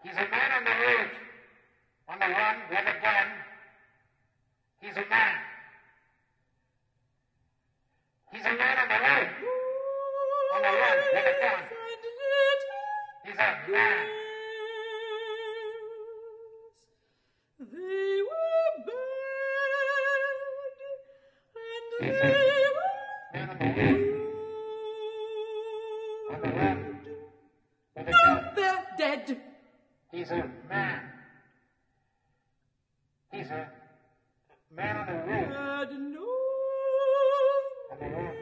He's a man on the roof, on the run with a gun. He's a man. He's a man on the roof, on the run with a gun. He's a man. They were bad, and He's they a man on the roof, on the run with a gun. they're dead. He's a man. He's a man on the roof, Had no on the run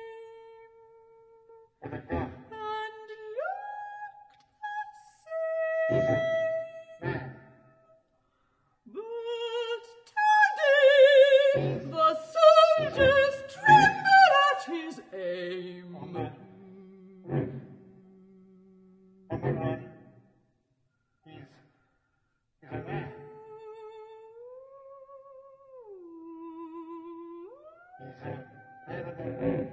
with a gun. and looked the He's same. a man. But Teddy, the soldiers trembled at his aim. On the roof, on the run. He's a man. He's a man on the roof,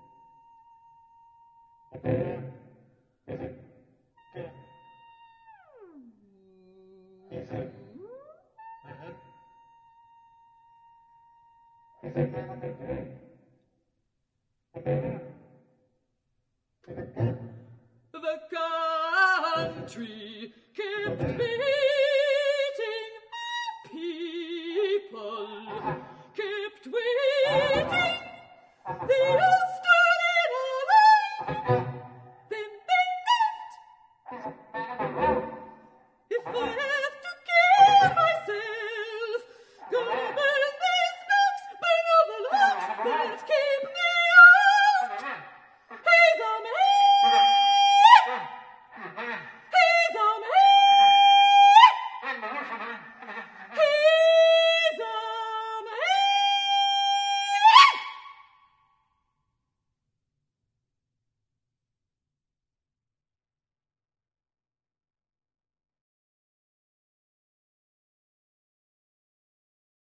on the run with a gun. He's a man. He's a man on the roof, on the run with a gun. The country kept me